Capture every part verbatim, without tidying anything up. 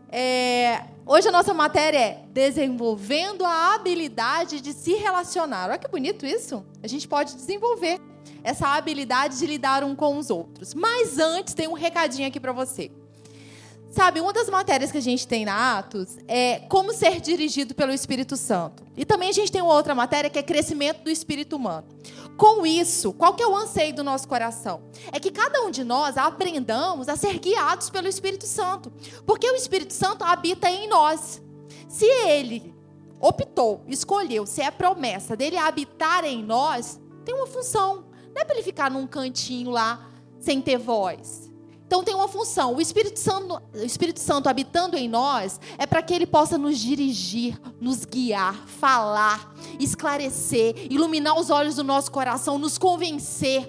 É, hoje a nossa matéria é desenvolvendo a habilidade de se relacionar. Olha que bonito isso. A gente pode desenvolver essa habilidade de lidar um com os outros. Mas antes, tem um recadinho aqui para você. Sabe, uma das matérias que a gente tem na Atos é como ser dirigido pelo Espírito Santo. E também a gente tem uma outra matéria que é crescimento do espírito humano. Com isso, qual que é o anseio do nosso coração? É que cada um de nós aprendamos a ser guiados pelo Espírito Santo. Porque o Espírito Santo habita em nós. Se ele optou, escolheu, se é promessa dele habitar em nós, tem uma função. Não é para ele ficar num cantinho lá, sem ter voz. Então tem uma função. O Espírito Santo, o Espírito Santo habitando em nós é para que ele possa nos dirigir, nos guiar, falar, esclarecer, iluminar os olhos do nosso coração, nos convencer.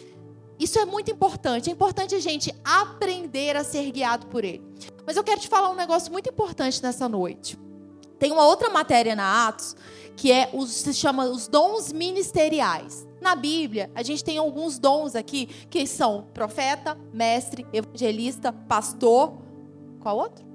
Isso é muito importante. É importante a gente aprender a ser guiado por ele. Mas eu quero te falar um negócio muito importante nessa noite. Tem uma outra matéria na Atos que é os, se chama os dons ministeriais. Na Bíblia, a gente tem alguns dons aqui, que são profeta, mestre, evangelista, pastor. Qual outro?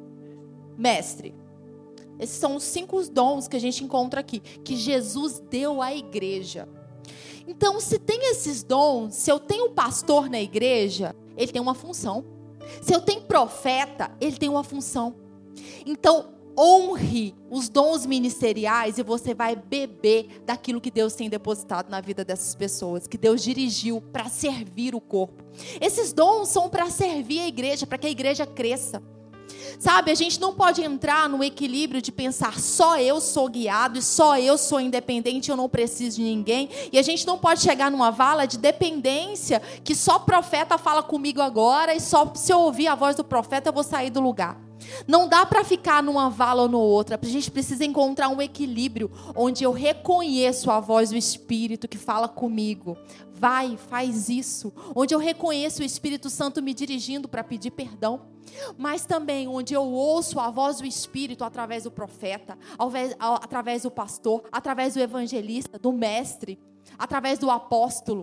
Mestre. Esses são os cinco dons que a gente encontra aqui, que Jesus deu à igreja. Então, se tem esses dons, se eu tenho pastor na igreja, ele tem uma função. Se eu tenho profeta, ele tem uma função. Então, honre os dons ministeriais e você vai beber daquilo que Deus tem depositado na vida dessas pessoas, que Deus dirigiu para servir o corpo. Esses dons são para servir a igreja, para que a igreja cresça. Sabe, a gente não pode entrar no equilíbrio de pensar só eu sou guiado e só eu sou independente, eu não preciso de ninguém. E a gente não pode chegar numa vala de dependência que só profeta fala comigo agora e só se eu ouvir a voz do profeta eu vou sair do lugar. Não dá para ficar numa vala ou na outra. A gente precisa encontrar um equilíbrio onde eu reconheço a voz do Espírito que fala comigo. Vai, faz isso. Onde eu reconheço o Espírito Santo me dirigindo para pedir perdão. Mas também onde eu ouço a voz do Espírito através do profeta, através do pastor, através do evangelista, do mestre, através do apóstolo.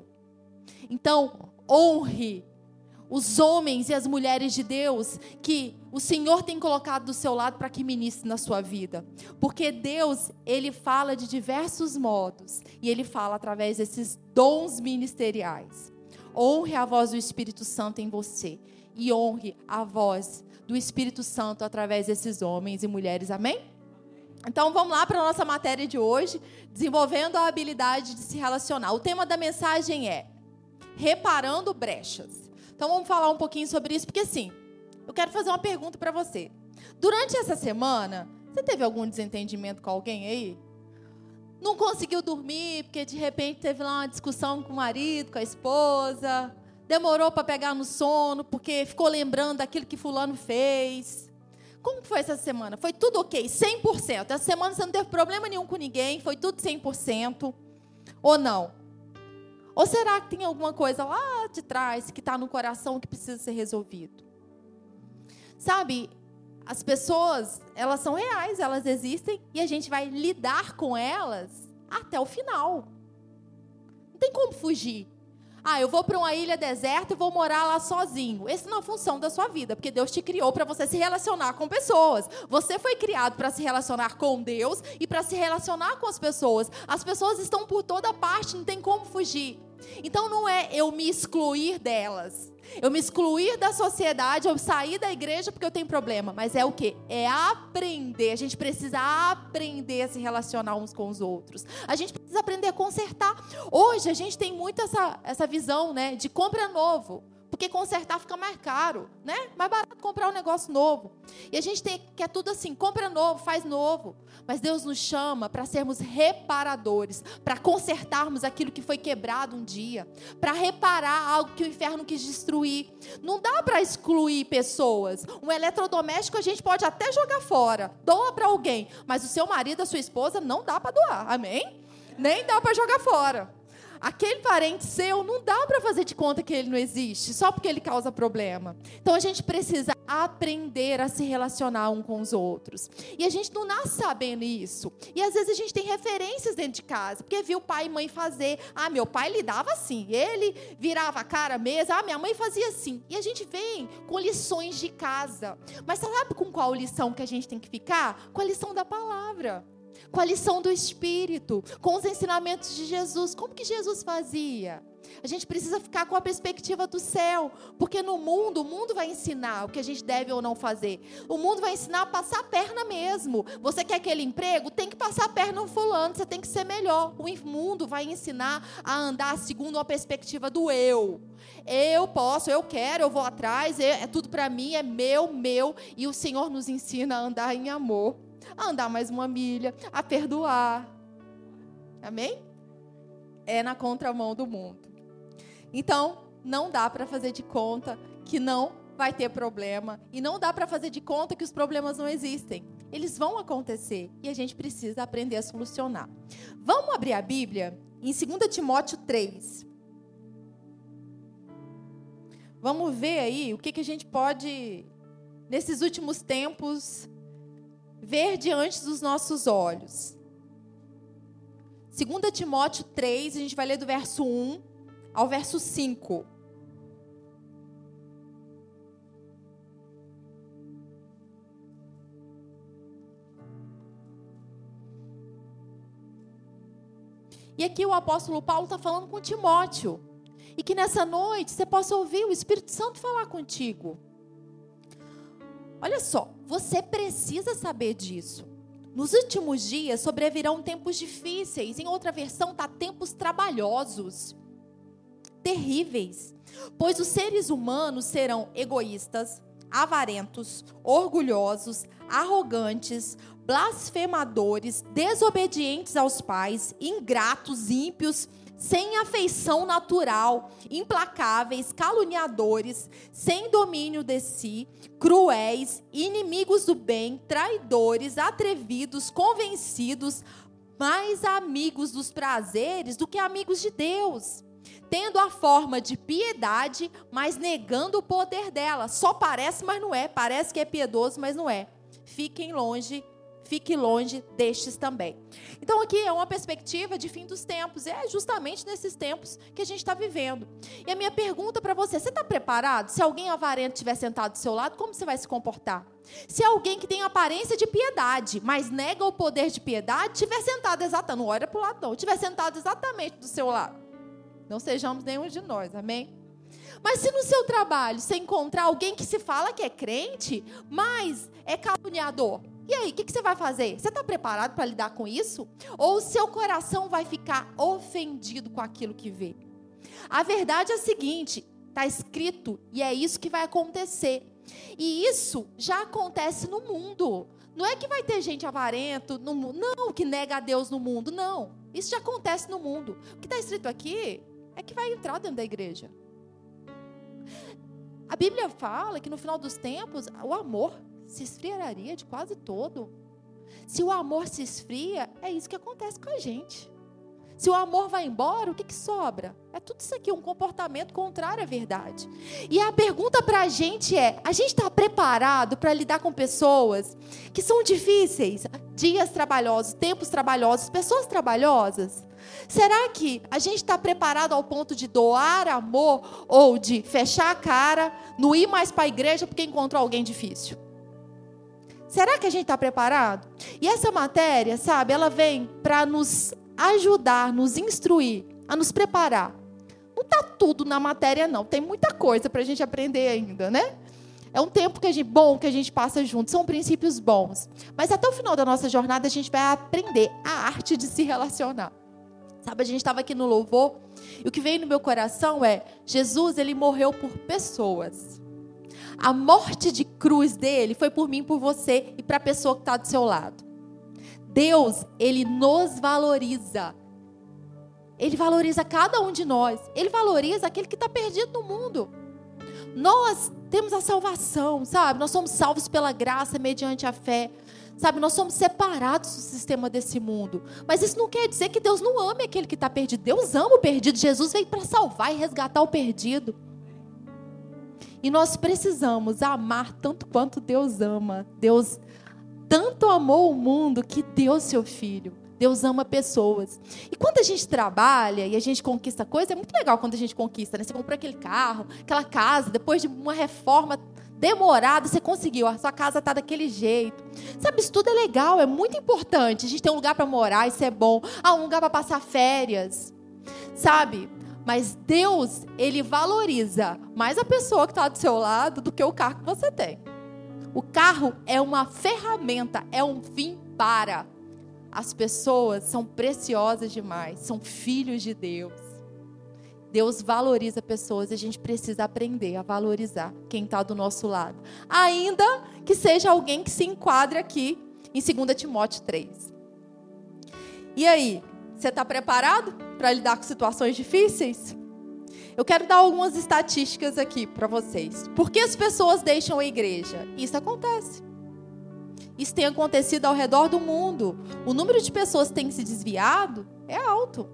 Então, honre os homens e as mulheres de Deus que o Senhor tem colocado do seu lado para que ministre na sua vida. Porque Deus, Ele fala de diversos modos. E Ele fala através desses dons ministeriais. Honre a voz do Espírito Santo em você. E honre a voz do Espírito Santo através desses homens e mulheres. Amém? Então vamos lá para a nossa matéria de hoje. Desenvolvendo a habilidade de se relacionar. O tema da mensagem é reparando brechas. Então vamos falar um pouquinho sobre isso, porque assim, eu quero fazer uma pergunta para você. Durante essa semana, você teve algum desentendimento com alguém aí? Não conseguiu dormir, porque de repente teve lá uma discussão com o marido, com a esposa, demorou para pegar no sono, porque ficou lembrando daquilo que fulano fez. Como foi essa semana? Foi tudo ok, cem por cento. Essa semana você não teve problema nenhum com ninguém, foi tudo cem por cento, ou não? Ou será que tem alguma coisa lá de trás que está no coração que precisa ser resolvido? Sabe, as pessoas, elas são reais, elas existem e a gente vai lidar com elas até o final. Não tem como fugir. Ah, eu vou para uma ilha deserta e vou morar lá sozinho. Essa não é a função da sua vida, porque Deus te criou para você se relacionar com pessoas. Você foi criado para se relacionar com Deus e para se relacionar com as pessoas. As pessoas estão por toda parte, não tem como fugir. Então não é eu me excluir delas, eu me excluir da sociedade, eu sair da igreja porque eu tenho problema, mas é o quê? É aprender, a gente precisa aprender a se relacionar uns com os outros, a gente precisa aprender a consertar. Hoje a gente tem muito essa, essa visão, né, de compra novo, porque consertar fica mais caro, né? Mais barato comprar um negócio novo. E a gente tem, quer tudo assim, compra novo, faz novo. Mas Deus nos chama para sermos reparadores, para consertarmos aquilo que foi quebrado um dia, para reparar algo que o inferno quis destruir. Não dá para excluir pessoas. Um eletrodoméstico a gente pode até jogar fora, doa para alguém, mas o seu marido, a sua esposa, não dá para doar, amém? Nem dá para jogar fora. Aquele parente seu, não dá para fazer de conta que ele não existe, só porque ele causa problema. Então, a gente precisa aprender a se relacionar um com os outros. E a gente não nasce sabendo isso. E, às vezes, a gente tem referências dentro de casa, porque viu pai e mãe fazer. Ah, meu pai lidava assim, ele virava a cara à mesa. Ah, minha mãe fazia assim. E a gente vem com lições de casa. Mas sabe com qual lição que a gente tem que ficar? Com a lição da palavra. Com a lição do Espírito, com os ensinamentos de Jesus. Como que Jesus fazia? A gente precisa ficar com a perspectiva do céu, porque no mundo, o mundo vai ensinar o que a gente deve ou não fazer. O mundo vai ensinar a passar a perna mesmo. Você quer aquele emprego? Tem que passar a perna no fulano, você tem que ser melhor. O mundo vai ensinar a andar segundo uma perspectiva do eu. Eu posso, eu quero, eu vou atrás, é tudo para mim, é meu, meu. E o Senhor nos ensina a andar em amor, a andar mais uma milha, a perdoar. Amém? É na contramão do mundo. Então, não dá para fazer de conta que não vai ter problema. E não dá para fazer de conta que os problemas não existem. Eles vão acontecer e a gente precisa aprender a solucionar. Vamos abrir a Bíblia em dois Timóteo três. Vamos ver aí o que, que a gente pode, nesses últimos tempos, ver diante dos nossos olhos. dois Timóteo três, a gente vai ler do verso um ao verso cinco. E aqui o apóstolo Paulo está falando com Timóteo. E que nessa noite você possa ouvir o Espírito Santo falar contigo. Olha só, você precisa saber disso. Nos últimos dias sobrevirão tempos difíceis. Em outra versão está tempos trabalhosos, terríveis. Pois os seres humanos serão egoístas, avarentos, orgulhosos, arrogantes, blasfemadores, desobedientes aos pais, ingratos, ímpios, sem afeição natural, implacáveis, caluniadores, sem domínio de si, cruéis, inimigos do bem, traidores, atrevidos, convencidos, mais amigos dos prazeres do que amigos de Deus, tendo a forma de piedade, mas negando o poder dela. Só parece, mas não é. Parece que é piedoso, mas não é. Fiquem longe Fique longe destes também. Então aqui é uma perspectiva de fim dos tempos. É justamente nesses tempos que a gente está vivendo. E a minha pergunta para você, você está preparado? Se alguém avarento estiver sentado do seu lado, como você vai se comportar? Se alguém que tem aparência de piedade, mas nega o poder de piedade, estiver sentado exatamente, não olha para o lado não, estiver sentado exatamente do seu lado. Não sejamos nenhum de nós, amém? Mas se no seu trabalho você encontrar alguém que se fala que é crente, mas é caluniador, e aí, o que, que você vai fazer? Você está preparado para lidar com isso? Ou o seu coração vai ficar ofendido com aquilo que vê? A verdade é a seguinte, está escrito, e é isso que vai acontecer. E isso já acontece no mundo. Não é que vai ter gente avarento, no, não, que nega a Deus no mundo, não. Isso já acontece no mundo. O que está escrito aqui é que vai entrar dentro da igreja. A Bíblia fala que no final dos tempos, o amor se esfriaria de quase todo. Se o amor se esfria, é isso que acontece com a gente. Se o amor vai embora, o que, que sobra? É tudo isso aqui, um comportamento contrário à verdade. E a pergunta para a gente é, a gente está preparado para lidar com pessoas que são difíceis? Dias trabalhosos, tempos trabalhosos, pessoas trabalhosas? Será que a gente está preparado ao ponto de doar amor ou de fechar a cara, não ir mais para a igreja porque encontrou alguém difícil? Será que a gente está preparado? E essa matéria, sabe, ela vem para nos ajudar, nos instruir, a nos preparar. Não está tudo na matéria, não. Tem muita coisa para a gente aprender ainda, né? É um tempo que a gente, bom que a gente passa junto. São princípios bons. Mas até o final da nossa jornada, a gente vai aprender a arte de se relacionar. Sabe, a gente estava aqui no louvor, e o que veio no meu coração é, Jesus, ele morreu por pessoas. A morte de cruz dele foi por mim, por você e para a pessoa que está do seu lado. Deus, ele nos valoriza. Ele valoriza cada um de nós. Ele valoriza aquele que está perdido no mundo. Nós temos a salvação, sabe? Nós somos salvos pela graça, mediante a fé. Sabe, nós somos separados do sistema desse mundo. Mas isso não quer dizer que Deus não ame aquele que está perdido. Deus ama o perdido. Jesus veio para salvar e resgatar o perdido. E nós precisamos amar tanto quanto Deus ama. Deus tanto amou o mundo que deu seu Filho. Deus ama pessoas. E quando a gente trabalha e a gente conquista coisa, é muito legal quando a gente conquista, né? Você comprou aquele carro, aquela casa, depois de uma reforma demorada, você conseguiu, a sua casa está daquele jeito. Sabe, isso tudo é legal, é muito importante. A gente tem um lugar para morar, isso é bom. Ah, um lugar para passar férias. Sabe? Mas Deus, Ele valoriza mais a pessoa que está do seu lado do que o carro que você tem. O carro é uma ferramenta, é um fim para. As pessoas são preciosas demais, são filhos de Deus. Deus valoriza pessoas e a gente precisa aprender a valorizar quem está do nosso lado. Ainda que seja alguém que se enquadre aqui em dois Timóteo três. E aí, você está preparado para lidar com situações difíceis? Eu quero dar algumas estatísticas aqui para vocês. Por que as pessoas deixam a igreja? Isso acontece. Isso tem acontecido ao redor do mundo. O número de pessoas que tem se desviado é alto.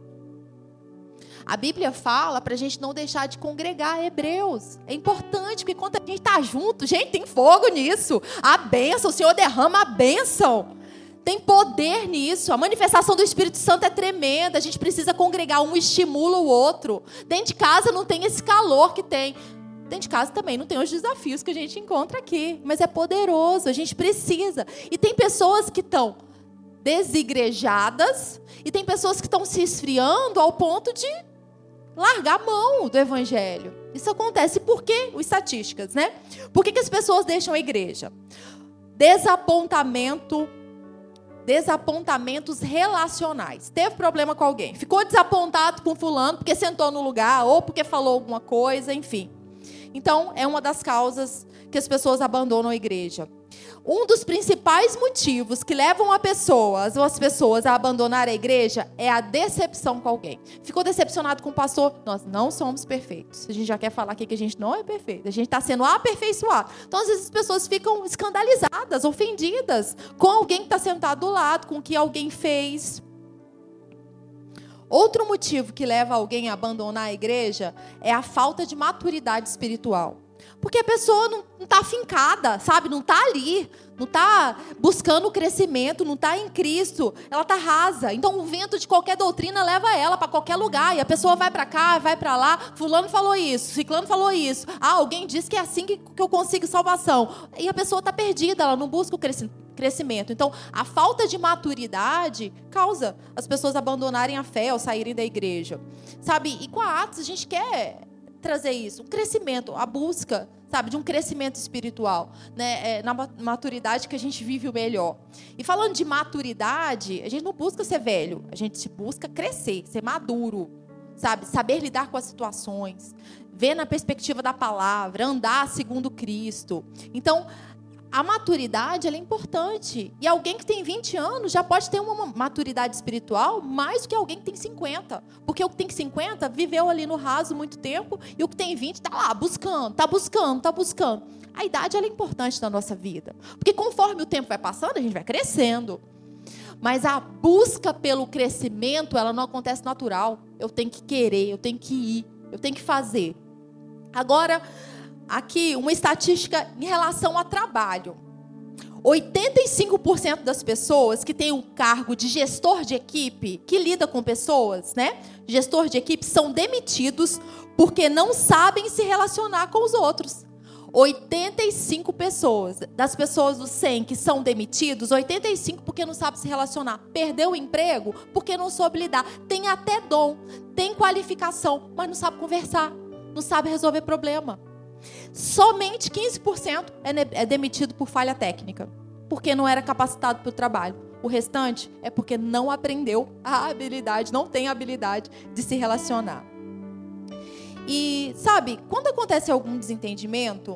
A Bíblia fala para a gente não deixar de congregar. Hebreus. É importante, porque quando a gente está junto, gente, tem fogo nisso. A bênção, o Senhor derrama a bênção. Tem poder nisso. A manifestação do Espírito Santo é tremenda. A gente precisa congregar, um estimula o outro. Dentro de casa não tem esse calor que tem. Dentro de casa também não tem os desafios que a gente encontra aqui. Mas é poderoso, a gente precisa. E tem pessoas que estão desigrejadas. E tem pessoas que estão se esfriando ao ponto de largar a mão do evangelho. Isso acontece por quê? As estatísticas, né? Por que, que as pessoas deixam a igreja? Desapontamento, desapontamentos relacionais. Teve problema com alguém. Ficou desapontado com fulano porque sentou no lugar ou porque falou alguma coisa, enfim. Então, é uma das causas que as pessoas abandonam a igreja. Um dos principais motivos que levam a pessoas ou as pessoas a abandonar a igreja é a decepção com alguém. Ficou decepcionado com o pastor? Nós não somos perfeitos. A gente já quer falar aqui que a gente não é perfeito. A gente está sendo aperfeiçoado. Então, às vezes, as pessoas ficam escandalizadas, ofendidas com alguém que está sentado do lado, com o que alguém fez. Outro motivo que leva alguém a abandonar a igreja é a falta de maturidade espiritual. Porque a pessoa não está afincada, sabe? Não está ali, não está buscando o crescimento, não está em Cristo. Ela está rasa. Então, o vento de qualquer doutrina leva ela para qualquer lugar. E a pessoa vai para cá, vai para lá. Fulano falou isso, ciclano falou isso. Ah, alguém disse que é assim que, que eu consigo salvação. E a pessoa está perdida, ela não busca o crescimento. Crescimento. Então, a falta de maturidade causa as pessoas abandonarem a fé ou saírem da igreja. Sabe? E com a Atos, a gente quer trazer isso, um crescimento, a busca, sabe, de um crescimento espiritual, né? É na maturidade que a gente vive o melhor. E falando de maturidade, a gente não busca ser velho, a gente busca crescer, ser maduro, sabe? Saber lidar com as situações, ver na perspectiva da palavra, andar segundo Cristo. Então, a maturidade, ela é importante. E alguém que tem vinte anos já pode ter uma maturidade espiritual mais do que alguém que tem cinquenta. Porque o que tem cinquenta viveu ali no raso muito tempo e o que tem vinte está lá buscando, está buscando, está buscando. A idade, ela é importante na nossa vida. Porque conforme o tempo vai passando, a gente vai crescendo. Mas a busca pelo crescimento, ela não acontece natural. Eu tenho que querer, eu tenho que ir, eu tenho que fazer. Agora, aqui, uma estatística em relação a trabalho. oitenta e cinco por cento das pessoas que têm o cargo de gestor de equipe, que lida com pessoas, né? Gestor de equipe, são demitidos porque não sabem se relacionar com os outros. oitenta e cinco pessoas, das pessoas dos cem que são demitidos, oitenta e cinco porque não sabem se relacionar. Perdeu o emprego porque não soube lidar. Tem até dom, tem qualificação, mas não sabe conversar, não sabe resolver problema. Somente quinze por cento é demitido por falha técnica, porque não era capacitado para o trabalho. O restante é porque não aprendeu a habilidade, não tem a habilidade de se relacionar. E, sabe, quando acontece algum desentendimento,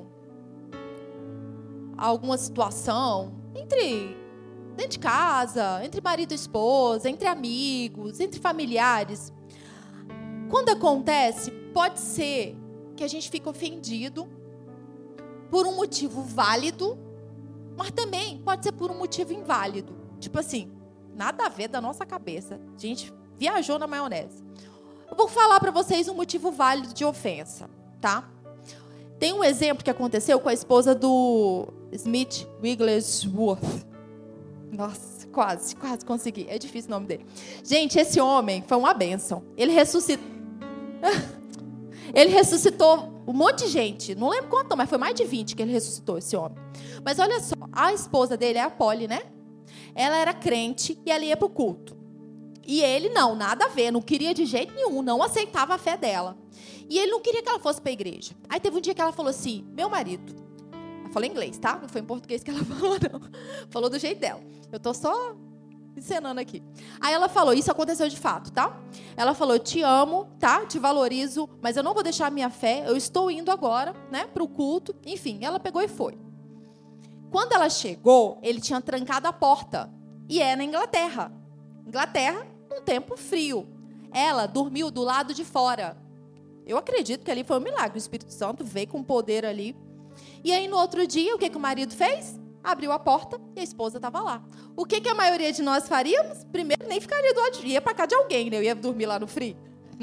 alguma situação, entre, dentro de casa, entre marido e esposa, entre amigos, entre familiares, quando acontece, pode ser que a gente fique ofendido por um motivo válido, mas também pode ser por um motivo inválido. Tipo assim, nada a ver da nossa cabeça. A gente viajou na maionese. Eu vou falar para vocês um motivo válido de ofensa, tá? Tem um exemplo que aconteceu com a esposa do Smith Wigglesworth. Nossa, quase, quase consegui. É difícil o nome dele. Gente, esse homem foi uma bênção. Ele ressuscitou... Ele ressuscitou um monte de gente. Não lembro quanto, mas foi mais de vinte que ele ressuscitou, esse homem. Mas olha só, a esposa dele é a Polly, né? Ela era crente e ela ia para o culto. E ele não, nada a ver, não queria de jeito nenhum, não aceitava a fé dela. E ele não queria que ela fosse para a igreja. Aí teve um dia que ela falou assim, meu marido... Ela falou em inglês, tá? Não foi em português que ela falou, não. Falou do jeito dela. Eu tô só encenando aqui. Aí ela falou, isso aconteceu de fato, tá? Ela falou, eu te amo, tá? Te valorizo, mas eu não vou deixar a minha fé. Eu estou indo agora, né? Para o culto. Enfim, ela pegou e foi. Quando ela chegou, ele tinha trancado a porta. E é na Inglaterra. Inglaterra, um tempo frio. Ela dormiu do lado de fora. Eu acredito que ali foi um milagre. O Espírito Santo veio com poder ali. E aí, no outro dia, o que, que o marido fez? Abriu a porta e a esposa estava lá. O que, que a maioria de nós faríamos? Primeiro, nem ficaria do lado de... Ia para cá de alguém, né? Eu ia dormir lá no frio.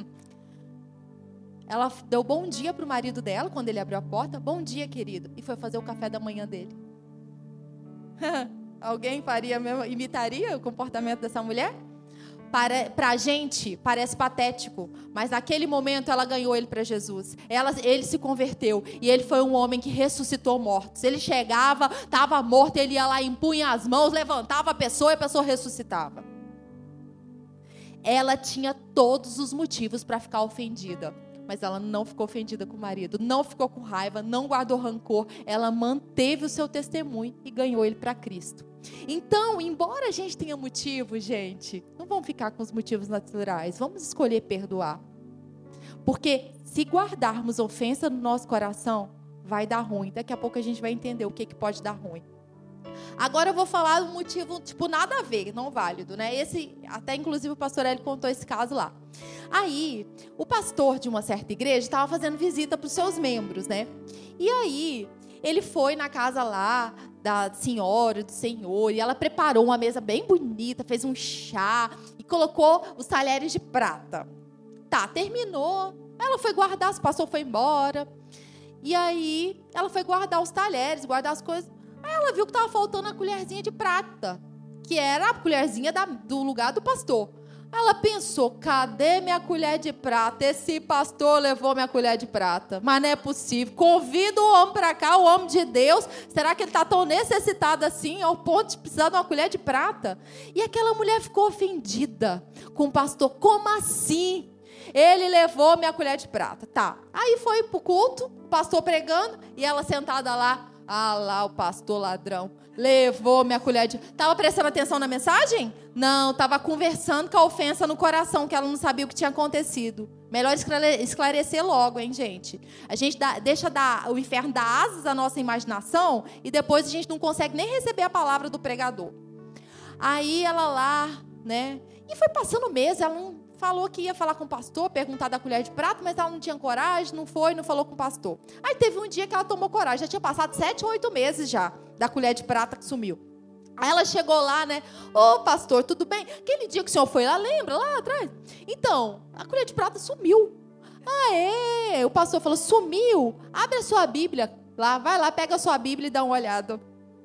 Ela deu bom dia para o marido dela, quando ele abriu a porta. Bom dia, querido. E foi fazer o café da manhã dele. Alguém faria mesmo, imitaria o comportamento dessa mulher? Para, para a gente, parece patético. Mas naquele momento, ela ganhou ele para Jesus. Ela, ele se converteu. E ele foi um homem que ressuscitou mortos. Ele chegava, estava morto, ele ia lá, impunha as mãos, levantava a pessoa e a pessoa ressuscitava. Ela tinha todos os motivos para ficar ofendida. Mas ela não ficou ofendida com o marido, não ficou com raiva, não guardou rancor. Ela manteve o seu testemunho e ganhou ele para Cristo. Então, embora a gente tenha motivo, gente, não vamos ficar com os motivos naturais. Vamos escolher perdoar. Porque se guardarmos ofensa no nosso coração, vai dar ruim. Daqui a pouco a gente vai entender o que, que pode dar ruim. Agora eu vou falar um motivo, tipo, nada a ver, não válido, né? Esse, até inclusive o pastor Hélio contou esse caso lá. Aí, o pastor de uma certa igreja estava fazendo visita para os seus membros, né? E aí, ele foi na casa lá da senhora, do senhor, e ela preparou uma mesa bem bonita, fez um chá e colocou os talheres de prata. Tá, terminou. Ela foi guardar, o pastor foi embora. E aí, ela foi guardar os talheres, guardar as coisas. Aí ela viu que estava faltando a colherzinha de prata, que era a colherzinha da, do lugar do pastor. Ela pensou, cadê minha colher de prata? Esse pastor levou minha colher de prata. Mas não é possível. Convido o homem para cá, o homem de Deus. Será que ele está tão necessitado assim, ao ponto de precisar de uma colher de prata? E aquela mulher ficou ofendida com o pastor. Como assim? Ele levou minha colher de prata. Tá. Aí foi para o culto, o pastor pregando, e ela sentada lá. Ah lá, o pastor ladrão. Levou minha colher de... Estava prestando atenção na mensagem? Não, estava conversando com a ofensa no coração, que ela não sabia o que tinha acontecido. Melhor esclarecer logo, hein, gente? A gente dá, deixa dar, o inferno dar asas à nossa imaginação e depois a gente não consegue nem receber a palavra do pregador. Aí ela lá, né? E foi passando meses, ela não falou que ia falar com o pastor, perguntar da colher de prata, mas ela não tinha coragem, não foi, não falou com o pastor. Aí teve um dia que ela tomou coragem, já tinha passado sete ou oito meses já, da colher de prata que sumiu. Aí ela chegou lá, né? Ô, pastor, tudo bem? Aquele dia que o senhor foi lá, lembra? Lá atrás? Então, a colher de prata sumiu. Ah, é? O pastor falou, sumiu? Abre a sua Bíblia lá, vai lá, pega a sua Bíblia e dá uma olhada.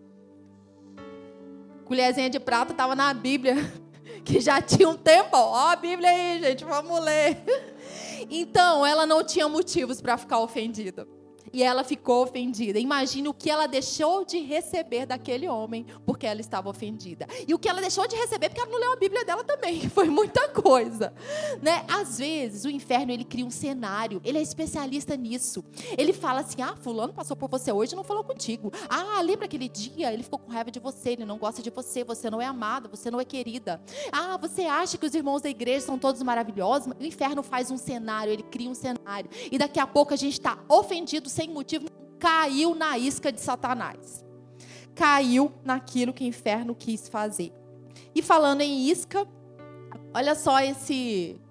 Colherzinha de prata estava na Bíblia, que já tinha um tempo. Ó a Bíblia aí, gente, vamos ler. Então, ela não tinha motivos para ficar ofendida. E ela ficou ofendida. Imagine o que ela deixou de receber daquele homem, porque ela estava ofendida. E o que ela deixou de receber, porque ela não leu a Bíblia dela também, que foi muita coisa, né? Às vezes, o inferno, ele cria um cenário. Ele é especialista nisso. Ele fala assim, ah, fulano passou por você hoje e não falou contigo. Ah, lembra aquele dia? Ele ficou com raiva de você, ele não gosta de você, você não é amada, você não é querida. Ah, você acha que os irmãos da igreja são todos maravilhosos? O inferno faz um cenário, ele cria um cenário. E daqui a pouco a gente está ofendido, sem motivo, caiu na isca de Satanás. Caiu naquilo que o inferno quis fazer. E falando em isca, olha só esse...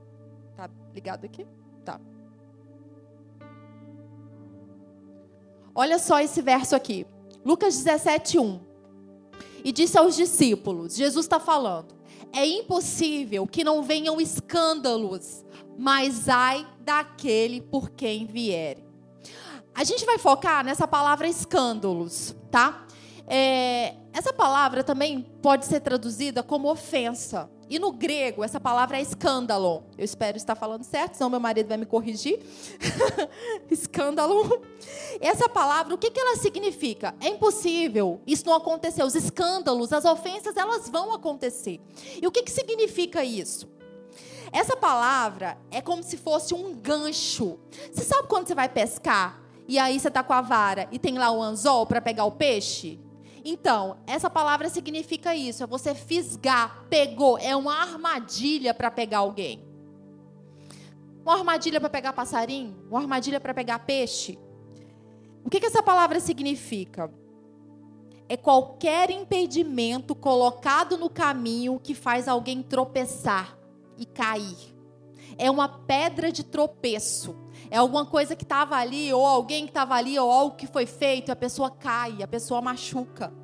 Tá ligado aqui? Tá. Olha só esse verso aqui. Lucas dezessete, um. E disse aos discípulos, Jesus está falando, é impossível que não venham escândalos, mas ai daquele por quem vierem. A gente vai focar nessa palavra escândalos, tá? É, essa palavra também pode ser traduzida como ofensa. E no grego, essa palavra é escândalo. Eu espero estar falando certo, senão meu marido vai me corrigir. Escândalo. Essa palavra, o que, que ela significa? É impossível isso não acontecer. Os escândalos, as ofensas, elas vão acontecer. E o que, que significa isso? Essa palavra é como se fosse um gancho. Você sabe quando você vai pescar? E aí você está com a vara e tem lá o anzol para pegar o peixe? Então, essa palavra significa isso, é você fisgar, pegou, é uma armadilha para pegar alguém. Uma armadilha para pegar passarinho, uma armadilha para pegar peixe. O que, que essa palavra significa? É qualquer impedimento colocado no caminho que faz alguém tropeçar e cair. É uma pedra de tropeço. É alguma coisa que estava ali, ou alguém que estava ali, ou algo que foi feito, a pessoa cai, a pessoa machuca.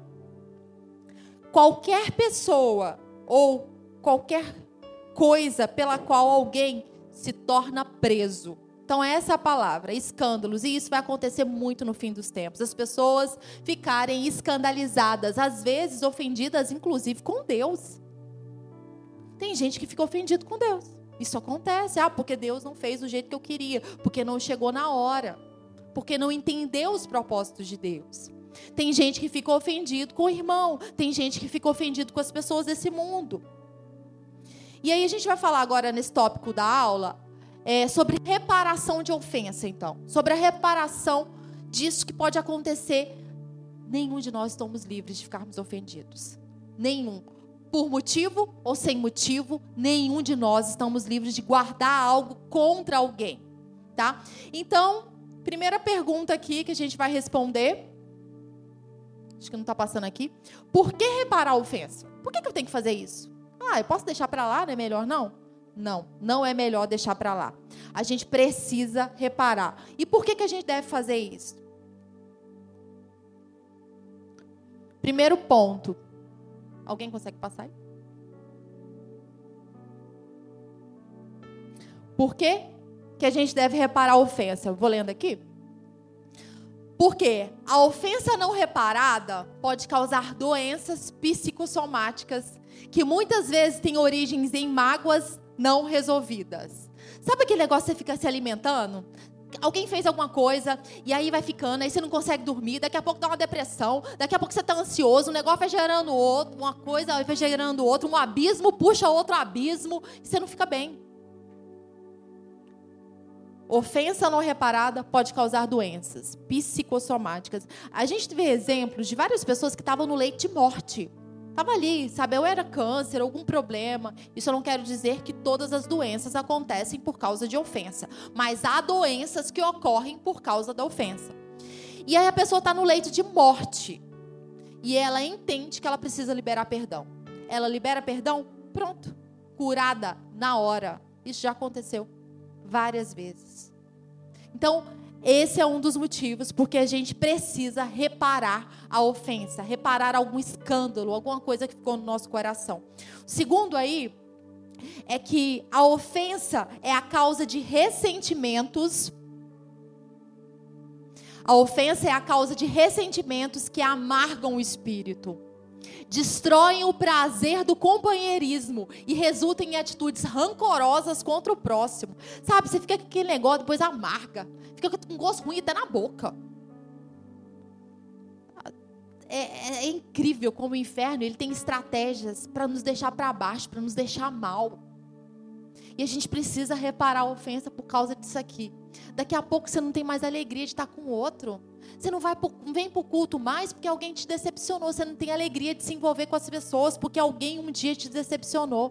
Qualquer pessoa, ou qualquer coisa pela qual alguém se torna preso. Então, essa é a palavra, escândalos. E isso vai acontecer muito no fim dos tempos. As pessoas ficarem escandalizadas, às vezes ofendidas, inclusive, com Deus. Tem gente que fica ofendido com Deus. Isso acontece, ah, porque Deus não fez do jeito que eu queria, porque não chegou na hora, porque não entendeu os propósitos de Deus. Tem gente que fica ofendido com o irmão, tem gente que fica ofendido com as pessoas desse mundo. E aí a gente vai falar agora nesse tópico da aula, é, sobre reparação de ofensa, então. Sobre a reparação disso que pode acontecer. Nenhum de nós estamos livres de ficarmos ofendidos. Nenhum. Por motivo ou sem motivo, nenhum de nós estamos livres de guardar algo contra alguém, tá? Então, primeira pergunta aqui que a gente vai responder, acho que não está passando aqui, por que reparar a ofensa? Por que, que eu tenho que fazer isso? Ah, eu posso deixar para lá, não é melhor não? Não, não é melhor deixar para lá. A gente precisa reparar. E por que, que a gente deve fazer isso? Primeiro ponto. Alguém consegue passar aí? Por que que a gente deve reparar a ofensa? Eu vou lendo aqui. Porque a ofensa não reparada pode causar doenças psicossomáticas que muitas vezes têm origens em mágoas não resolvidas. Sabe aquele negócio que você fica se alimentando? Alguém fez alguma coisa, e aí vai ficando, aí você não consegue dormir, daqui a pouco dá uma depressão, daqui a pouco você está ansioso, o negócio vai gerando outro, uma coisa vai gerando outra, um abismo puxa outro abismo, e você não fica bem. Ofensa não reparada pode causar doenças psicossomáticas. A gente vê exemplos de várias pessoas que estavam no leito de morte. Estava ali, sabe, eu era câncer, algum problema. Isso eu não quero dizer que todas as doenças acontecem por causa de ofensa. Mas há doenças que ocorrem por causa da ofensa. E aí a pessoa está no leito de morte. E ela entende que ela precisa liberar perdão. Ela libera perdão, pronto. Curada na hora. Isso já aconteceu várias vezes. Então, esse é um dos motivos porque a gente precisa reparar a ofensa, reparar algum escândalo, alguma coisa que ficou no nosso coração. O segundo aí é que a ofensa é a causa de ressentimentos. A ofensa é a causa de ressentimentos que amargam o espírito, destroem o prazer do companheirismo e resultam em atitudes rancorosas contra o próximo. Sabe, você fica com aquele negócio, depois amarga. Fica com um gosto ruim até na boca. É, é, é incrível como o inferno ele tem estratégias para nos deixar para baixo, para nos deixar mal. E a gente precisa reparar a ofensa por causa disso aqui. Daqui a pouco você não tem mais alegria de estar com o outro. Você não, vai pro, não vem para o culto mais porque alguém te decepcionou. Você não tem alegria de se envolver com as pessoas porque alguém um dia te decepcionou.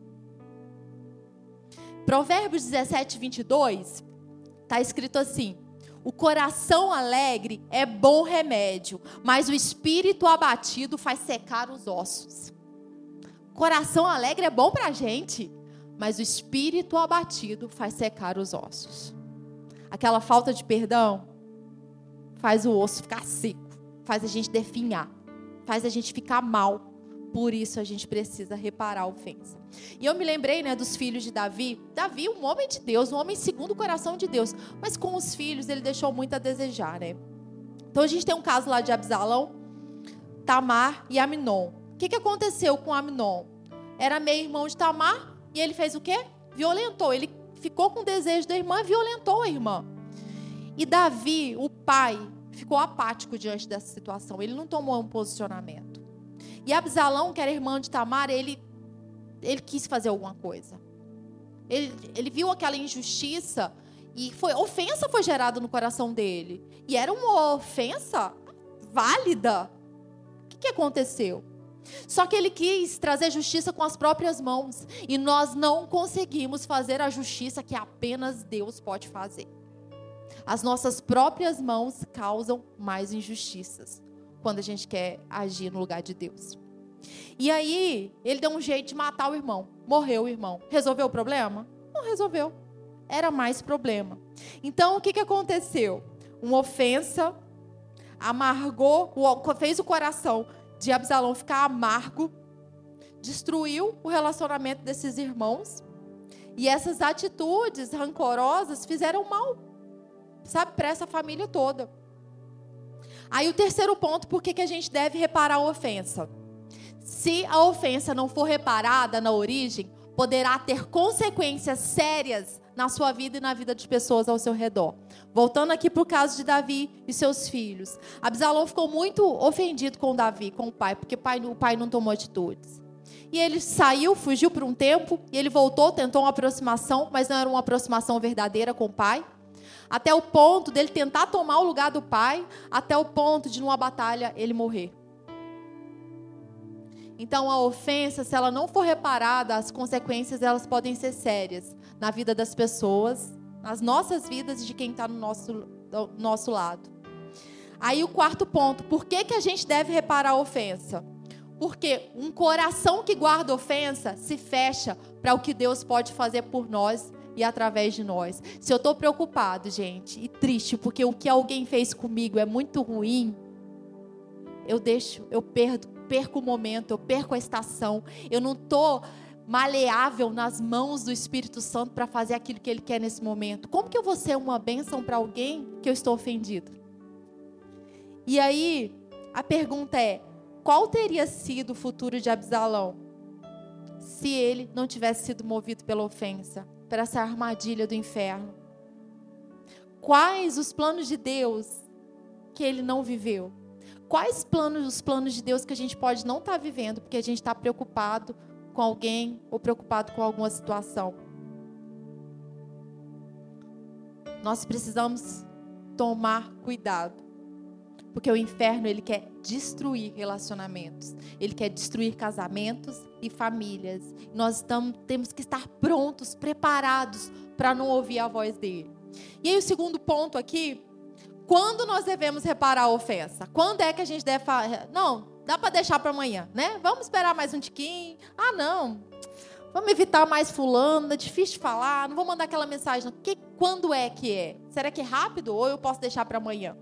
Provérbios dezessete, vinte e dois, está escrito assim: o coração alegre é bom remédio, mas o espírito abatido faz secar os ossos. Coração alegre é bom para a gente, mas o espírito abatido faz secar os ossos. Aquela falta de perdão faz o osso ficar seco, faz a gente definhar, faz a gente ficar mal. Por isso a gente precisa reparar a ofensa. E eu me lembrei, né, dos filhos de Davi. Davi, um homem de Deus, um homem segundo o coração de Deus. Mas com os filhos ele deixou muito a desejar, né? Então a gente tem um caso lá de Absalão, Tamar e Amnon. O que, que aconteceu com Amnon? Era meio irmão de Tamar e ele fez o quê? Violentou. Ele ficou com desejo da irmã e violentou a irmã. E Davi, o pai, ficou apático diante dessa situação. Ele não tomou um posicionamento. E Absalão, que era irmão de Tamar, ele, ele quis fazer alguma coisa. Ele, ele viu aquela injustiça e foi, ofensa foi gerada no coração dele. E era uma ofensa válida. O que, que aconteceu? Só que ele quis trazer justiça com as próprias mãos. E nós não conseguimos fazer a justiça que apenas Deus pode fazer. As nossas próprias mãos causam mais injustiças quando a gente quer agir no lugar de Deus. E aí, ele deu um jeito de matar o irmão. Morreu o irmão. Resolveu o problema? Não resolveu. Era mais problema. Então, o que, que aconteceu? Uma ofensa amargou, fez o coração de Absalão ficar amargo, destruiu o relacionamento desses irmãos. E essas atitudes rancorosas fizeram mal, sabe, para essa família toda. Aí o terceiro ponto, por que que a gente deve reparar a ofensa? Se a ofensa não for reparada na origem, poderá ter consequências sérias na sua vida e na vida de pessoas ao seu redor. Voltando aqui para o caso de Davi e seus filhos. Absalão ficou muito ofendido com Davi, com o pai, porque o pai, o pai não tomou atitudes. E ele saiu, fugiu por um tempo, e ele voltou, tentou uma aproximação, mas não era uma aproximação verdadeira com o pai. Até o ponto dele tentar tomar o lugar do pai, até o ponto de, numa batalha, ele morrer. Então, a ofensa, se ela não for reparada, as consequências elas podem ser sérias na vida das pessoas, nas nossas vidas e de quem está no nosso, do nosso lado. Aí, o quarto ponto, por que que a gente deve reparar a ofensa? Porque um coração que guarda ofensa se fecha para o que Deus pode fazer por nós e através de nós. Se eu estou preocupado, gente, e triste, porque o que alguém fez comigo é muito ruim, eu deixo, eu perdo, perco o momento, eu perco a estação. Eu não estou maleável nas mãos do Espírito Santo para fazer aquilo que Ele quer nesse momento. Como que eu vou ser uma bênção para alguém que eu estou ofendido? E aí, a pergunta é, qual teria sido o futuro de Absalão se ele não tivesse sido movido pela ofensa, para essa armadilha do inferno? Quais os planos de Deus que ele não viveu? Quais planos, os planos de Deus que a gente pode não estar vivendo porque a gente está preocupado com alguém ou preocupado com alguma situação? Nós precisamos tomar cuidado, porque o inferno, ele quer destruir relacionamentos, ele quer destruir casamentos e famílias. Nós estamos, temos que estar prontos, preparados para não ouvir a voz dele. E aí o segundo ponto aqui, quando nós devemos reparar a ofensa? Quando é que a gente deve falar? Não, dá para deixar para amanhã, né? Vamos esperar mais um tiquinho. Ah, não, vamos evitar mais fulano, é difícil de falar, não vou mandar aquela mensagem. Não. Que, quando é que é? Será que é rápido ou eu posso deixar para amanhã?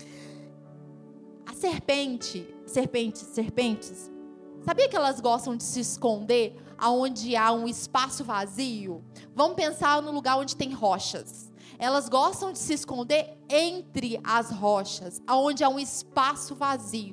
A serpente, serpentes, serpentes, sabia que elas gostam de se esconder aonde há um espaço vazio? Vamos pensar no lugar onde tem rochas. Elas gostam de se esconder entre as rochas, aonde há um espaço vazio.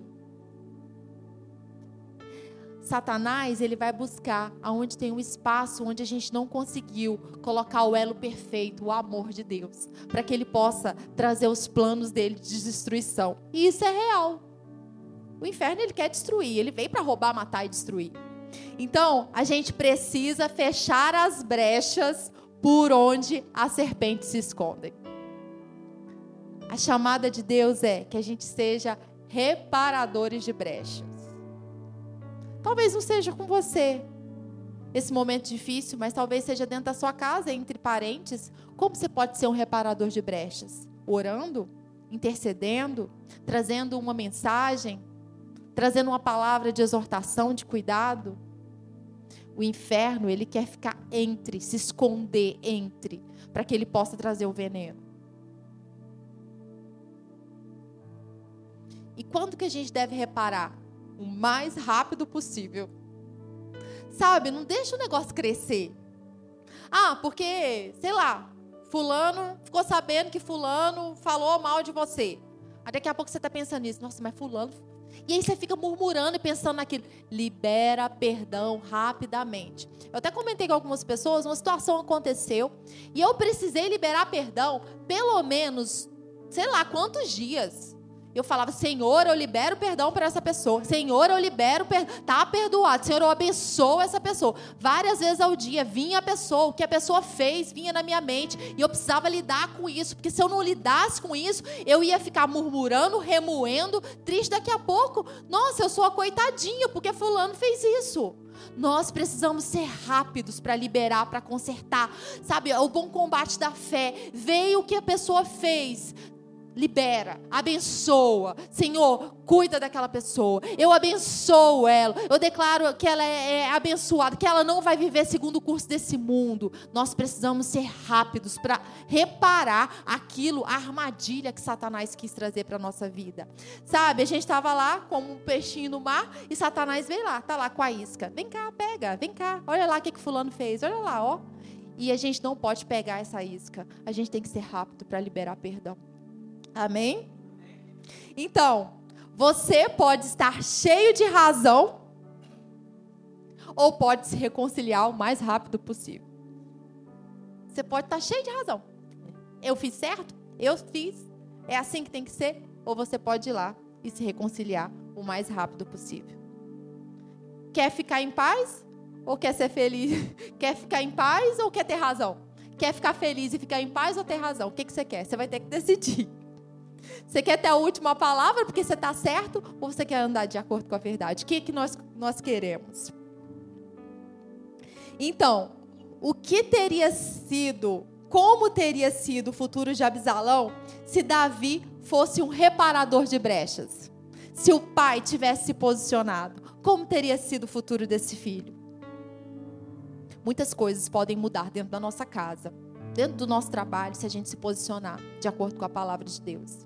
Satanás, ele vai buscar aonde tem um espaço onde a gente não conseguiu colocar o elo perfeito, o amor de Deus, para que ele possa trazer os planos dele de destruição. E isso é real. O inferno, ele quer destruir, ele veio para roubar, matar e destruir. Então, a gente precisa fechar as brechas por onde as serpentes se escondem. A chamada de Deus é que a gente seja reparadores de brechas. Talvez não seja com você esse momento difícil, mas talvez seja dentro da sua casa, entre parentes. Como você pode ser um reparador de brechas? Orando, intercedendo, trazendo uma mensagem, trazendo uma palavra de exortação, de cuidado. O inferno, ele quer ficar entre, se esconder entre, para que ele possa trazer o veneno. E quando que a gente deve reparar? O mais rápido possível. Sabe, não deixa o negócio crescer. Ah, porque, sei lá, fulano ficou sabendo que fulano falou mal de você. Aí daqui a pouco você está pensando nisso. Nossa, mas fulano... E aí você fica murmurando e pensando naquilo. Libera perdão rapidamente. Eu até comentei com algumas pessoas, uma situação aconteceu e eu precisei liberar perdão pelo menos, sei lá, quantos dias. Eu falava, Senhor, eu libero perdão para essa pessoa. Senhor, eu libero perdão. Está perdoado. Senhor, eu abençoo essa pessoa. Várias vezes ao dia vinha a pessoa, o que a pessoa fez vinha na minha mente. E eu precisava lidar com isso. Porque se eu não lidasse com isso, eu ia ficar murmurando, remoendo, triste daqui a pouco. Nossa, eu sou a coitadinha, porque fulano fez isso. Nós precisamos ser rápidos para liberar, para consertar. Sabe, o bom combate da fé. Veio o que a pessoa fez. Libera, abençoa. Senhor, cuida daquela pessoa. Eu abençoo ela. Eu declaro que ela é, é abençoada, que ela não vai viver segundo o curso desse mundo. Nós precisamos ser rápidos para reparar aquilo, a armadilha que Satanás quis trazer para a nossa vida. Sabe, a gente estava lá como um peixinho no mar e Satanás veio lá, tá lá com a isca. Vem cá, pega, vem cá. Olha lá o que, que fulano fez, olha lá, ó. E a gente não pode pegar essa isca. A gente tem que ser rápido para liberar perdão. Amém? Então, você pode estar cheio de razão ou pode se reconciliar o mais rápido possível. Você pode estar cheio de razão. Eu fiz certo? Eu fiz. É assim que tem que ser? Ou você pode ir lá e se reconciliar o mais rápido possível. Quer ficar em paz ou quer ser feliz? Quer ficar em paz ou quer ter razão? Quer ficar feliz e ficar em paz ou ter razão? O que, que você quer? Você vai ter que decidir. Você quer ter a última palavra porque você está certo ou você quer andar de acordo com a verdade? O que, que nós, nós queremos? Então, o que teria sido, como teria sido o futuro de Absalão se Davi fosse um reparador de brechas? Se o pai tivesse se posicionado, como teria sido o futuro desse filho? Muitas coisas podem mudar dentro da nossa casa, dentro do nosso trabalho, se a gente se posicionar de acordo com a palavra de Deus.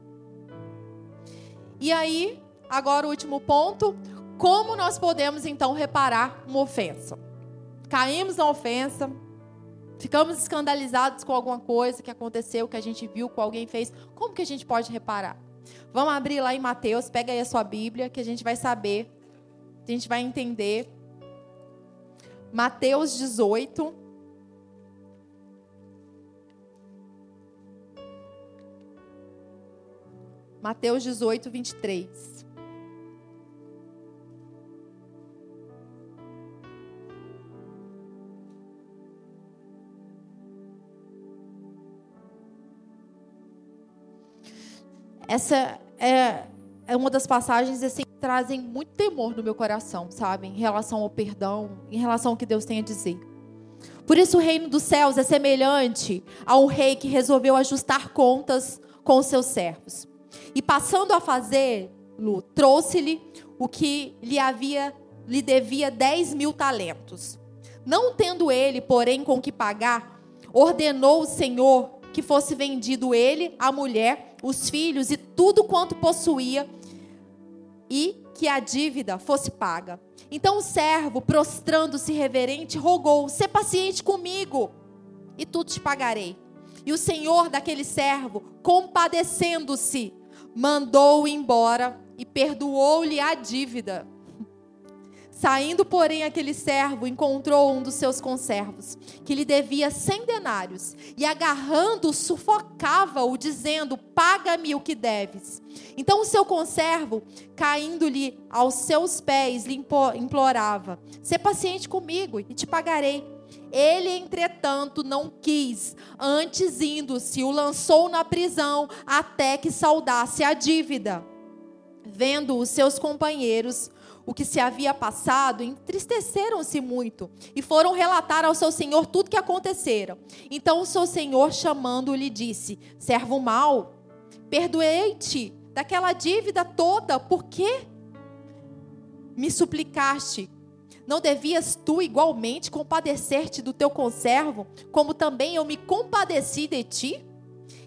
E aí, agora o último ponto, como nós podemos então reparar uma ofensa? Caímos na ofensa, ficamos escandalizados com alguma coisa que aconteceu, que a gente viu, que alguém fez, como que a gente pode reparar? Vamos abrir lá em Mateus, pega aí a sua Bíblia, que a gente vai saber, a gente vai entender. Mateus dezoito. Mateus dezoito, vinte e três. Essa é, é uma das passagens assim, que trazem muito temor no meu coração, sabe? Em relação ao perdão, em relação ao que Deus tem a dizer. Por isso o reino dos céus é semelhante a um rei que resolveu ajustar contas com os seus servos. E passando a fazê-lo, trouxe-lhe o que lhe havia, lhe devia dez mil talentos. Não tendo ele, porém, com que pagar, ordenou o Senhor que fosse vendido ele, a mulher, os filhos e tudo quanto possuía, e que a dívida fosse paga. Então o servo, prostrando-se reverente, rogou: "Sê paciente comigo, e tudo te pagarei." E o senhor daquele servo, compadecendo-se, mandou-o embora e perdoou-lhe a dívida. Saindo, porém, aquele servo encontrou um dos seus conservos, que lhe devia cem denários, e agarrando-o, sufocava-o, dizendo: "Paga-me o que deves." Então o seu conservo, caindo-lhe aos seus pés, lhe implorava: "Sê paciente comigo e te pagarei." Ele, entretanto, não quis, antes indo-se, o lançou na prisão, até que saldasse a dívida. Vendo os seus companheiros o que se havia passado, entristeceram-se muito e foram relatar ao seu senhor tudo o que acontecera. Então o seu senhor, chamando-lhe, disse: "Servo mau, perdoei-te daquela dívida toda, por que me suplicaste? Não devias tu igualmente compadecer-te do teu conservo, como também eu me compadeci de ti?"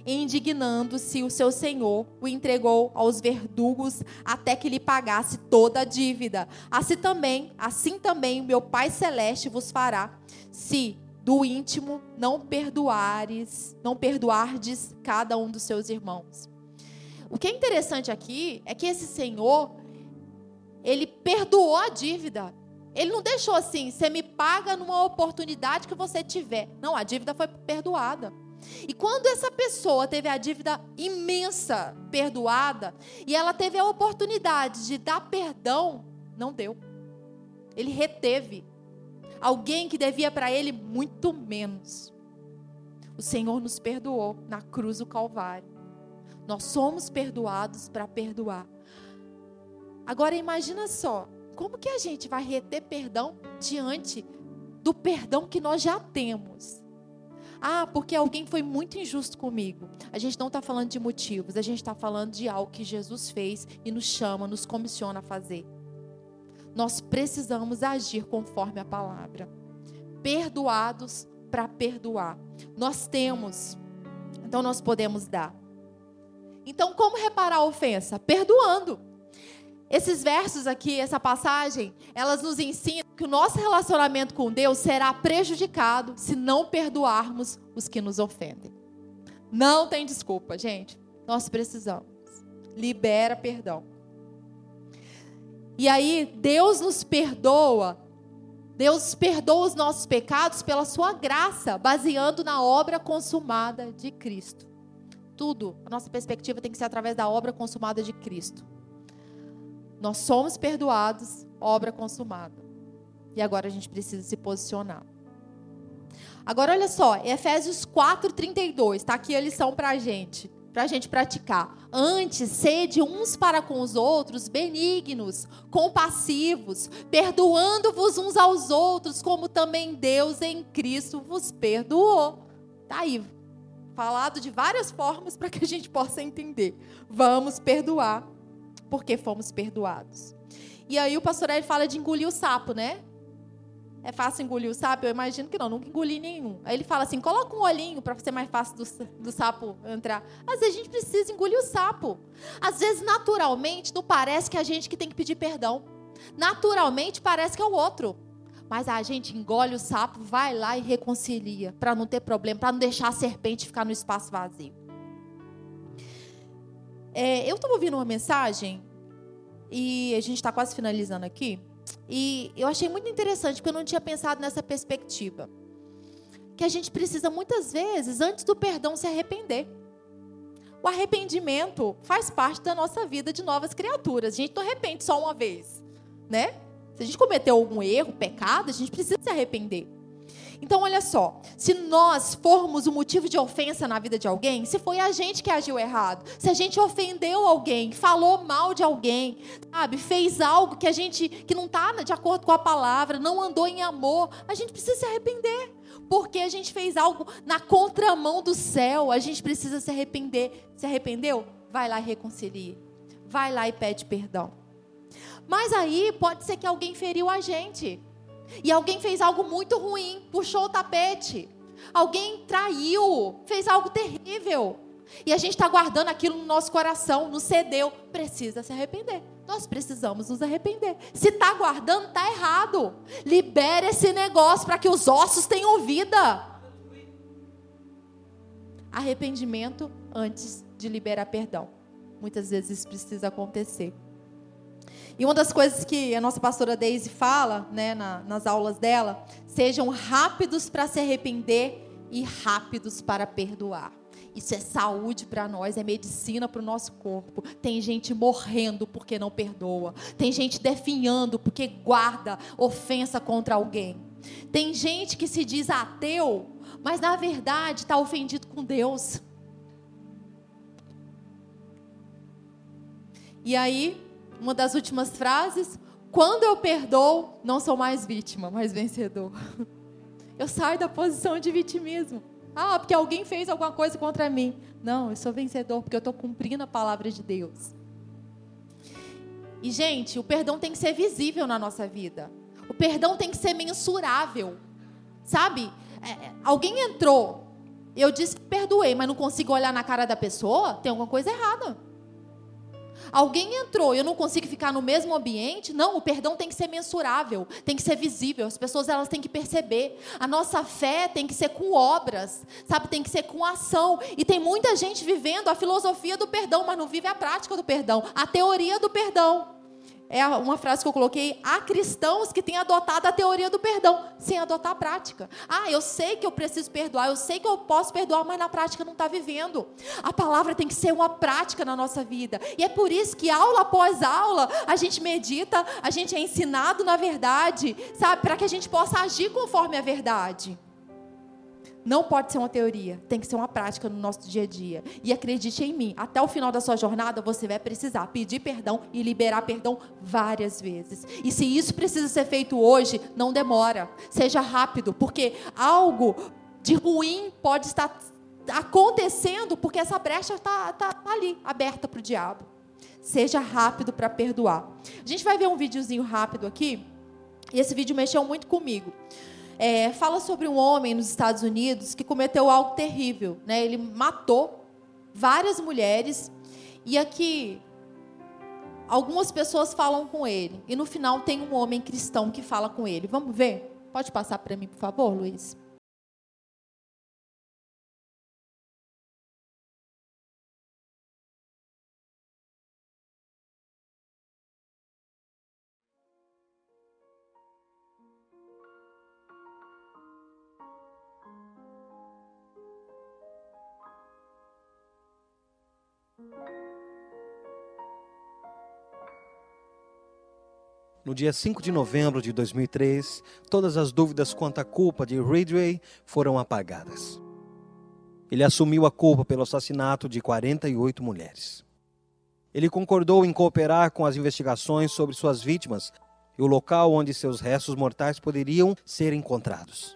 e indignando-se, o seu senhor o entregou aos verdugos até que lhe pagasse toda a dívida. Assim também, assim também o meu Pai Celeste vos fará, se do íntimo não perdoares, não perdoardes cada um dos seus irmãos. O que é interessante aqui é que esse senhor, ele perdoou a dívida. Ele não deixou assim, você me paga numa oportunidade que você tiver. Não, a dívida foi perdoada. E quando essa pessoa teve a dívida imensa perdoada, e ela teve a oportunidade de dar perdão, não deu. Ele reteve alguém que devia para ele muito menos. O Senhor nos perdoou na cruz do Calvário. Nós somos perdoados para perdoar. Agora imagina só, como que a gente vai reter perdão diante do perdão que nós já temos? Ah, porque alguém foi muito injusto comigo. A gente não está falando de motivos, a gente está falando de algo que Jesus fez e nos chama, nos comissiona a fazer. Nós precisamos agir conforme a palavra. Perdoados para perdoar. Nós temos, então nós podemos dar. Então, como reparar a ofensa? Perdoando. Esses versos aqui, essa passagem, elas nos ensinam que o nosso relacionamento com Deus será prejudicado se não perdoarmos os que nos ofendem. Não tem desculpa, gente. Nós precisamos. Libera perdão. E aí, Deus nos perdoa. Deus perdoa os nossos pecados pela sua graça, baseando na obra consumada de Cristo. Tudo, a nossa perspectiva tem que ser através da obra consumada de Cristo. Nós somos perdoados, obra consumada. E agora a gente precisa se posicionar. Agora olha só, Efésios quatro, trinta e dois, está aqui a lição para a gente, para a gente praticar. Antes, sede uns para com os outros, benignos, compassivos, perdoando-vos uns aos outros, como também Deus em Cristo vos perdoou. Está aí, falado de várias formas para que a gente possa entender. Vamos perdoar, porque fomos perdoados. E aí o pastor ele fala de engolir o sapo, né? É fácil engolir o sapo? Eu imagino que não, nunca engoli nenhum. Aí ele fala assim, coloca um olhinho para ser mais fácil do, do sapo entrar. Às vezes a gente precisa engolir o sapo. Às vezes, naturalmente, não parece que é a gente que tem que pedir perdão. Naturalmente, parece que é o outro. Mas a gente engole o sapo, vai lá e reconcilia, para não ter problema, para não deixar a serpente ficar no espaço vazio. É, eu estava ouvindo uma mensagem, e a gente está quase finalizando aqui, e eu achei muito interessante, porque eu não tinha pensado nessa perspectiva. Que a gente precisa, muitas vezes, antes do perdão, se arrepender. O arrependimento faz parte da nossa vida de novas criaturas. A gente não arrepende só uma vez, né? Se a gente cometeu algum erro, pecado, a gente precisa se arrepender. Então, olha só, se nós formos o motivo de ofensa na vida de alguém, se foi a gente que agiu errado, se a gente ofendeu alguém, falou mal de alguém, sabe, fez algo que a gente, que não está de acordo com a palavra, não andou em amor, a gente precisa se arrepender, porque a gente fez algo na contramão do céu, a gente precisa se arrepender. Se arrependeu? Vai lá e reconcilie, vai lá e pede perdão. Mas aí pode ser que alguém feriu a gente. E alguém fez algo muito ruim, puxou o tapete. Alguém traiu, fez algo terrível. E a gente está guardando aquilo no nosso coração, não cedeu. Precisa se arrepender. Nós precisamos nos arrepender. Se está guardando, está errado. Libere esse negócio para que os ossos tenham vida. Arrependimento antes de liberar perdão. Muitas vezes isso precisa acontecer. E uma das coisas que a nossa pastora Daisy fala, né, na, nas aulas dela, sejam rápidos para se arrepender e rápidos para perdoar. Isso é saúde para nós, é medicina para o nosso corpo. Tem gente morrendo porque não perdoa. Tem gente definhando porque guarda ofensa contra alguém. Tem gente que se diz ateu, mas na verdade está ofendido com Deus. E aí, uma das últimas frases, quando eu perdoo, não sou mais vítima, mas vencedor. Eu saio da posição de vitimismo. Ah, porque alguém fez alguma coisa contra mim. Não, eu sou vencedor, porque eu estou cumprindo a palavra de Deus. E, gente, o perdão tem que ser visível na nossa vida. O perdão tem que ser mensurável. Sabe? É, alguém entrou Eu disse que perdoei, mas não consigo olhar na cara da pessoa, tem alguma coisa errada. Alguém entrou e eu não consigo ficar no mesmo ambiente? Não, o perdão tem que ser mensurável, tem que ser visível, as pessoas elas têm que perceber. A nossa fé tem que ser com obras, sabe? Tem que ser com ação. E tem muita gente vivendo a filosofia do perdão, mas não vive a prática do perdão, a teoria do perdão. É uma frase que eu coloquei: há cristãos que têm adotado a teoria do perdão, sem adotar a prática. Ah, eu sei que eu preciso perdoar, eu sei que eu posso perdoar, mas na prática não está vivendo. A palavra tem que ser uma prática na nossa vida. E é por isso que aula após aula, a gente medita, a gente é ensinado na verdade, sabe? Para que a gente possa agir conforme a verdade. Não pode ser uma teoria, tem que ser uma prática no nosso dia a dia. E acredite em mim, até o final da sua jornada, você vai precisar pedir perdão e liberar perdão várias vezes. E se isso precisa ser feito hoje, não demora, seja rápido, porque algo de ruim pode estar acontecendo, porque essa brecha está tá, tá ali, aberta para o diabo. Seja rápido para perdoar. A gente vai ver um videozinho rápido aqui, e esse vídeo mexeu muito comigo. É, fala sobre um homem nos Estados Unidos que cometeu algo terrível, né? Ele matou várias mulheres e aqui algumas pessoas falam com ele e no final tem um homem cristão que fala com ele. Vamos ver? Pode passar para mim, por favor, Luiz? No dia cinco de novembro de dois mil e três, todas as dúvidas quanto à culpa de Ridgway foram apagadas. Ele assumiu a culpa pelo assassinato de quarenta e oito mulheres. Ele concordou em cooperar com as investigações sobre suas vítimas e o local onde seus restos mortais poderiam ser encontrados.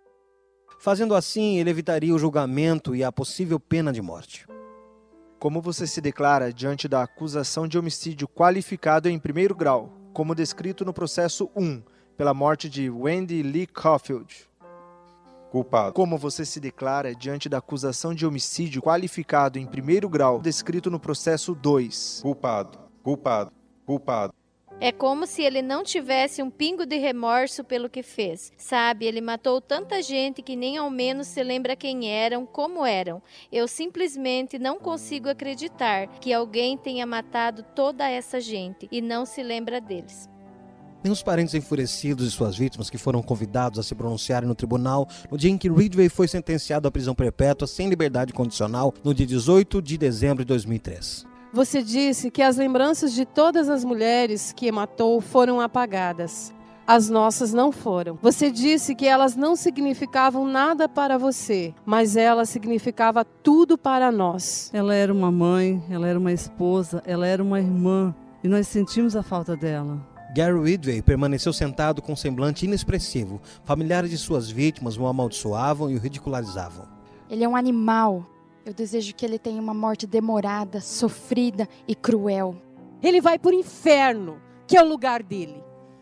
Fazendo assim, ele evitaria o julgamento e a possível pena de morte. Como você se declara diante da acusação de homicídio qualificado em primeiro grau, como descrito no processo um, pela morte de Wendy Lee Caulfield? Culpado. Como você se declara diante da acusação de homicídio qualificado em primeiro grau, descrito no processo dois? Culpado. Culpado. Culpado. É como se ele não tivesse um pingo de remorso pelo que fez. Sabe, ele matou tanta gente que nem ao menos se lembra quem eram, como eram. Eu simplesmente não consigo acreditar que alguém tenha matado toda essa gente e não se lembra deles. Nem os parentes enfurecidos de suas vítimas que foram convidados a se pronunciarem no tribunal no dia em que Ridgway foi sentenciado à prisão perpétua sem liberdade condicional no dia dezoito de dezembro de dois mil e três. Você disse que as lembranças de todas as mulheres que matou foram apagadas. As nossas não foram. Você disse que elas não significavam nada para você, mas ela significava tudo para nós. Ela era uma mãe, ela era uma esposa, ela era uma irmã, e nós sentimos a falta dela. Gary Ridgway permaneceu sentado com um semblante inexpressivo. Familiares de suas vítimas o amaldiçoavam e o ridicularizavam. Ele é um animal. Eu desejo que ele tenha uma morte demorada, sofrida e cruel. Ele vai para o inferno, que é o lugar dele.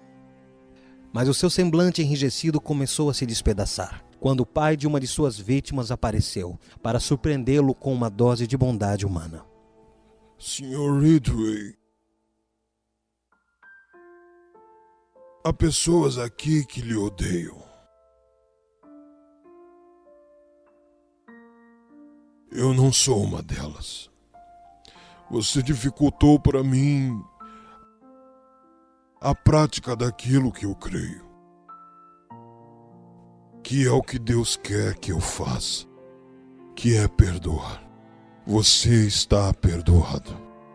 Mas o seu semblante enrijecido começou a se despedaçar, quando o pai de uma de suas vítimas apareceu, para surpreendê-lo com uma dose de bondade humana. senhor Ridgway, há pessoas aqui que lhe odeiam. Eu não sou uma delas. Você dificultou para mim a prática daquilo que eu creio, que é o que Deus quer que eu faça, que é perdoar. Você está perdoado.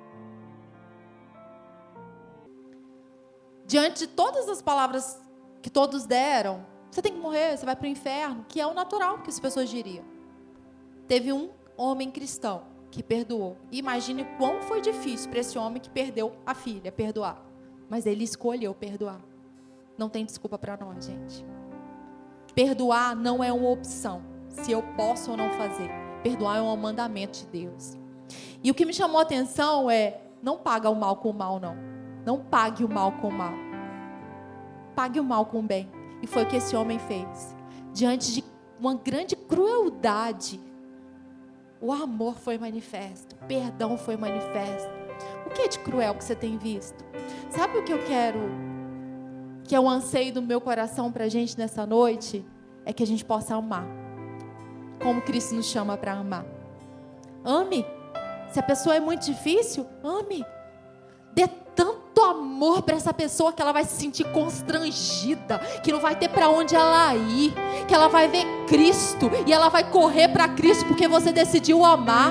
Diante de todas as palavras que todos deram, você tem que morrer, você vai para o inferno, que é o natural que as pessoas diriam. Teve um homem cristão que perdoou. Imagine quão foi difícil para esse homem que perdeu a filha perdoar. Mas ele escolheu perdoar. Não tem desculpa para nós, gente. Perdoar não é uma opção, se eu posso ou não fazer. Perdoar é um mandamento de Deus. E o que me chamou a atenção é, não paga o mal com o mal, não. Não pague o mal com o mal. Pague o mal com o bem. E foi o que esse homem fez. Diante de uma grande crueldade o amor foi manifesto, o perdão foi manifesto. O que é de cruel que você tem visto? Sabe o que eu quero, que é o anseio do meu coração para a gente nessa noite? É que a gente possa amar, como Cristo nos chama para amar. Ame. Se a pessoa é muito difícil, ame. Dê tanto amor para essa pessoa que ela vai se sentir constrangida, que não vai ter para onde ela ir, que ela vai ver Cristo e ela vai correr para Cristo porque você decidiu amar.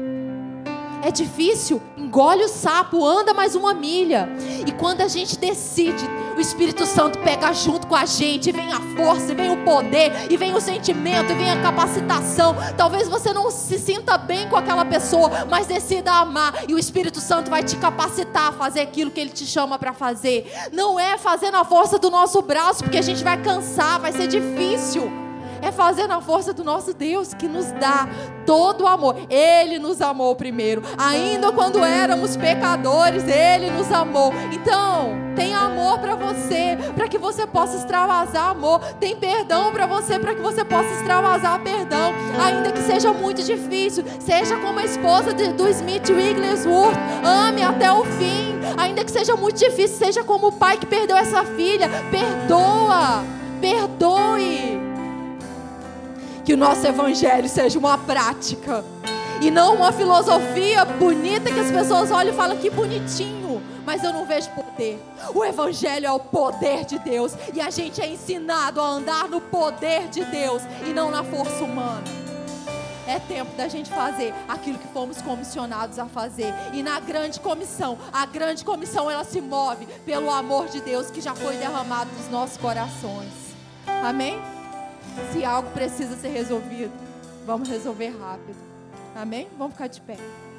É difícil? Engole o sapo, anda mais uma milha. E quando a gente decide, o Espírito Santo pega junto com a gente, e vem a força, e vem o poder, e vem o sentimento, e vem a capacitação. Talvez você não se sinta bem com aquela pessoa, mas decida amar, e o Espírito Santo vai te capacitar a fazer aquilo que Ele te chama para fazer. Não é fazer na força do nosso braço, porque a gente vai cansar, vai ser difícil. É fazer na força do nosso Deus, que nos dá todo o amor. Ele nos amou primeiro. Ainda quando éramos pecadores, Ele nos amou. Então, tem amor para você, para que você possa extravasar amor. Tem perdão para você, para que você possa extravasar perdão. Ainda que seja muito difícil. Seja como a esposa de, do Smith Wigglesworth. Ame até o fim. Ainda que seja muito difícil. Seja como o pai que perdeu essa filha. Perdoa. Perdoe. Que o nosso evangelho seja uma prática e não uma filosofia bonita que as pessoas olham e falam que bonitinho, mas eu não vejo poder. O evangelho é o poder de Deus e a gente é ensinado a andar no poder de Deus e não na força humana. É tempo da gente fazer aquilo que fomos comissionados a fazer. E na grande comissão, a grande comissão ela se move pelo amor de Deus que já foi derramado nos nossos corações. Amém? Se algo precisa ser resolvido, vamos resolver rápido. Amém? Vamos ficar de pé.